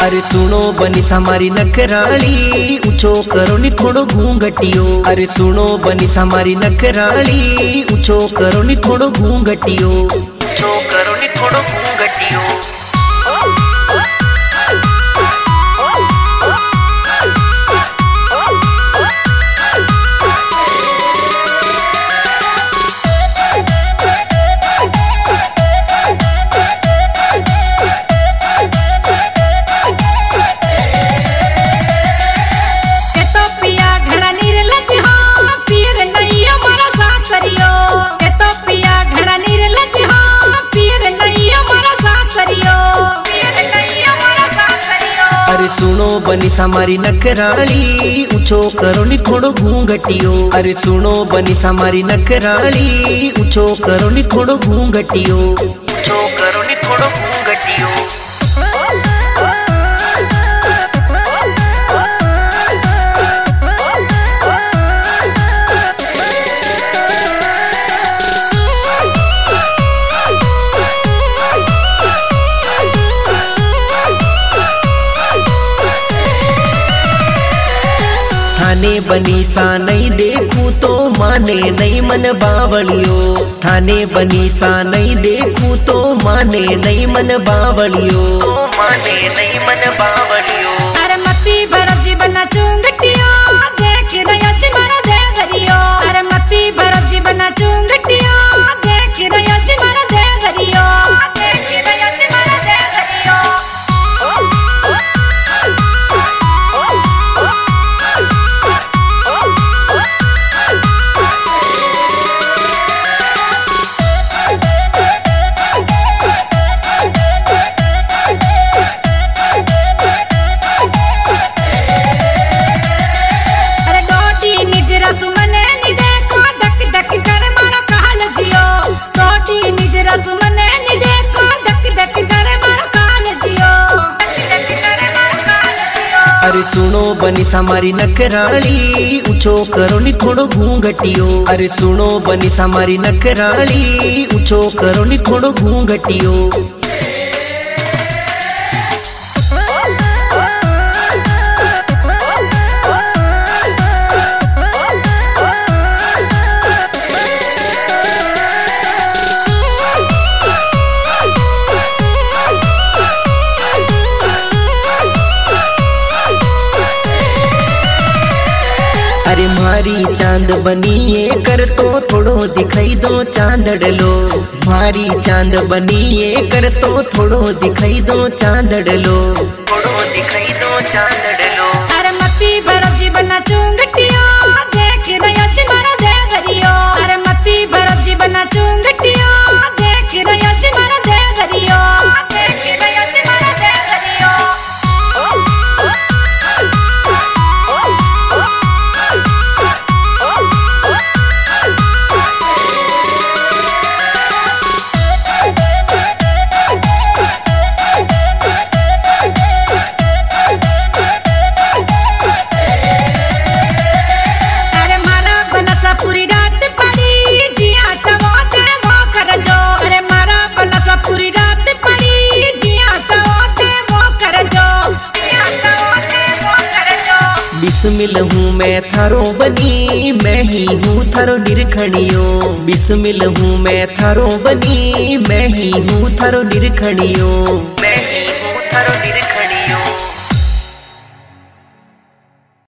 अरे सुनो बनिस हमारी नखराली, ऊंचो करो नी थोड़ो घूंघटियो। अरे सुनो बनिस हमारी नखराली, ऊंचो करो नी थोड़ो घूंघटियो, ऊंचो करो नी थोड़ो घूंघटियो। अरे सुनो बनिस हमारी नखराली, ऊंचो करो नी थोड़ो घूंघटियो। अरे सुनो बनिस हमारी नखराली, ऊंचो करो नी थोड़ो घूंघटियो, ऊंचो करो नी थोड़ो घूंघटियो। थाने बनीसा नहीं देखूं तो माने नहीं मन बावलियो। थाने बनीसा नहीं देखूं तो माने नहीं मन बावलियो, माने नहीं मन बावलियो। अरे मती भरत जी बना चुंगटियो, देख रया सी मारा देवरियो। अरे मती भरत जी बना चुंगटियो, देख रया सी मारा देवरियो, देख रया सी मारा देवरियो। अरे सुनो बनिस हमारी नखराली, ऊंचो करो नी थोड़ो घूंघटियो। अरे सुनो बनिस हमारी नखराली, ऊंचो करो नी थोड़ो घूंघटियो। अरे मारी चांद बनी ये कर तो थोड़ो दिखाई दो चांदड़लो। मारी चांद बनी ये कर तो थोड़ो दिखाई दो चांदड़लो, थोड़ो दिखाई दो चांदड़लो। अरे मती भरत जी बना चुंगटियो, देख रया सी मारा देवरियो। अरे मती भरत जी बना चुंगटियो, देख रया सी मारा देवरियो, देख रया सी मारा देवरियो। बिस्मिल हूँ मैं थारो बनी, मैं ही हूँ थारो निरखणियो। बिस्मिल हूँ मैं थारो बनी, मैं ही हूँ थारो निरखणियो।